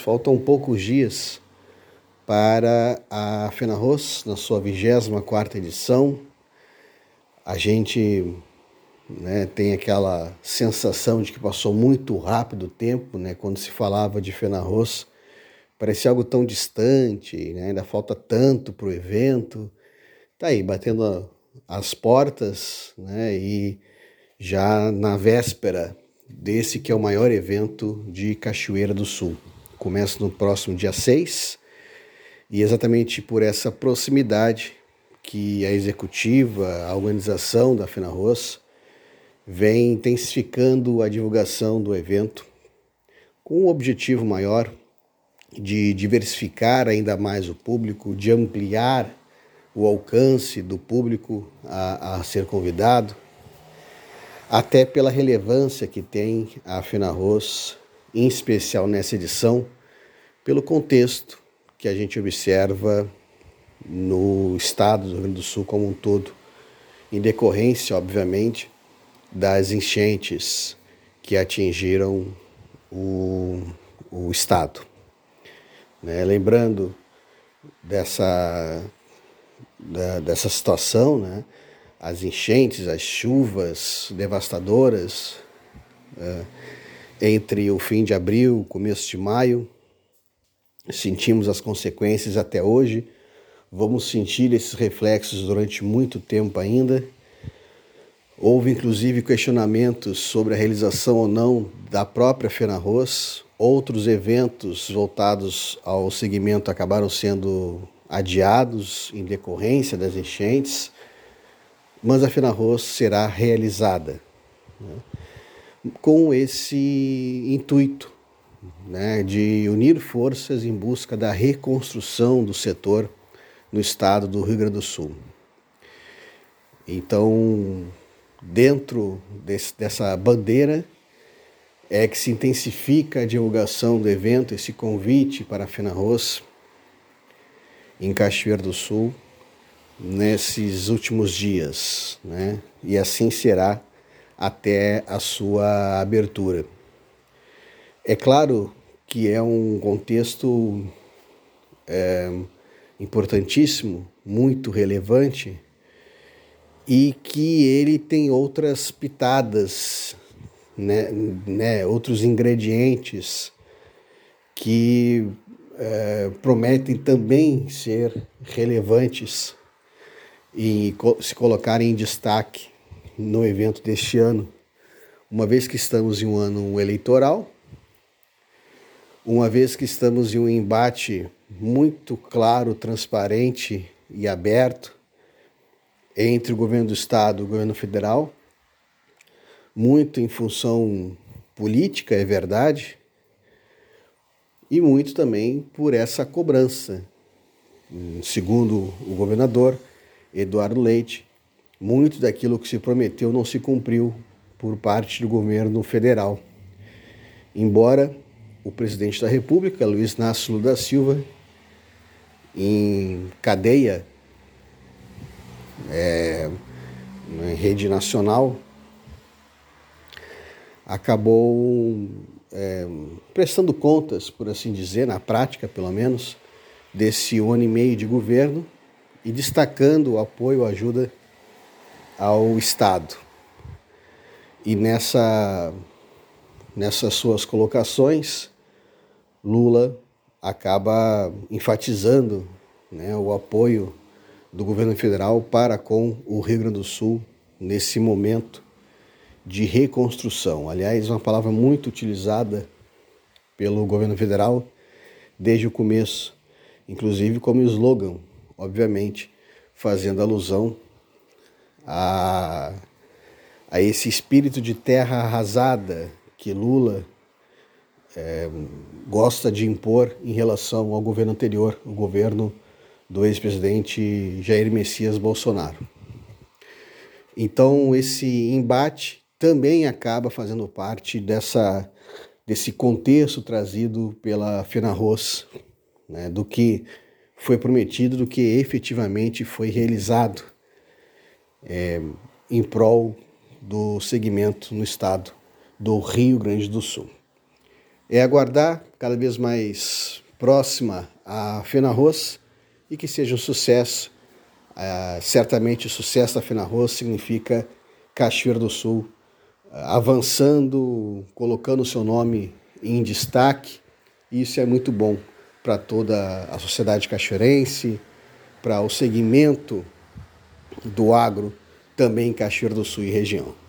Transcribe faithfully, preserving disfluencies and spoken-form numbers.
faltam poucos dias para a FENARROS, na sua vigésima quarta edição. A gente né, tem aquela sensação de que passou muito rápido o tempo, né, quando se falava de FENARROS, parecia algo tão distante, né, ainda falta tanto para o evento. Está aí, batendo as portas, né, e já na véspera desse que é o maior evento de Cachoeira do Sul. Começa no próximo dia seis, e exatamente por essa proximidade que a executiva, a organização da FENARROS vem intensificando a divulgação do evento com um objetivo maior de diversificar ainda mais o público, de ampliar o alcance do público a, a ser convidado, até pela relevância que tem a FENARROS, em especial nessa edição, pelo contexto que a gente observa no estado do Rio Grande do Sul como um todo, em decorrência, obviamente, das enchentes que atingiram o, o estado. Né? Lembrando dessa, da, dessa situação, né? As enchentes, as chuvas devastadoras é, entre o fim de abril e o começo de maio. Sentimos as consequências até hoje, vamos sentir esses reflexos durante muito tempo ainda. Houve inclusive questionamentos sobre a realização ou não da própria FENARROS. Outros eventos voltados ao segmento acabaram sendo adiados em decorrência das enchentes, mas a FENARROS será realizada, né, com esse intuito, né, de unir forças em busca da reconstrução do setor no estado do Rio Grande do Sul. Então, dentro desse, dessa bandeira é que se intensifica a divulgação do evento, esse convite para a FENARROS em Cachoeira do Sul nesses últimos dias, né? E assim será até a sua abertura. É claro que é um contexto é, importantíssimo, muito relevante, e que ele tem outras pitadas, né, né, outros ingredientes que é, prometem também ser relevantes e se colocarem em destaque no evento deste ano, uma vez que estamos em um ano eleitoral, uma vez que estamos em um embate muito claro, transparente e aberto entre o governo do estado e o governo federal, muito em função política, é verdade, e muito também por essa cobrança. Segundo o governador Eduardo Leite, muito daquilo que se prometeu não se cumpriu por parte do governo federal. Embora o presidente da República, Luiz Inácio Lula da Silva, em cadeia, é, em rede nacional, acabou é, prestando contas, por assim dizer, na prática pelo menos, desse um ano e meio de governo e destacando o apoio, a ajuda ao Estado. E nessa, nessas suas colocações, Lula acaba enfatizando, né, o apoio do governo federal para com o Rio Grande do Sul nesse momento de reconstrução. Aliás, uma palavra muito utilizada pelo governo federal desde o começo, inclusive como slogan, obviamente, fazendo alusão a, a esse espírito de terra arrasada que Lula é, gosta de impor em relação ao governo anterior, o governo do ex-presidente Jair Messias Bolsonaro. Então, esse embate também acaba fazendo parte dessa, desse contexto trazido pela FENARROS, né, do que foi prometido, do que efetivamente foi realizado é, em prol do segmento no estado do Rio Grande do Sul. é aguardar cada vez mais próxima a FENARROS e que seja um sucesso. Uh, certamente o sucesso da FENARROS significa Cachoeira do Sul uh, avançando, colocando o seu nome em destaque. Isso é muito bom para toda a sociedade cachoeirense, para o segmento do agro também em Cachoeira do Sul e região.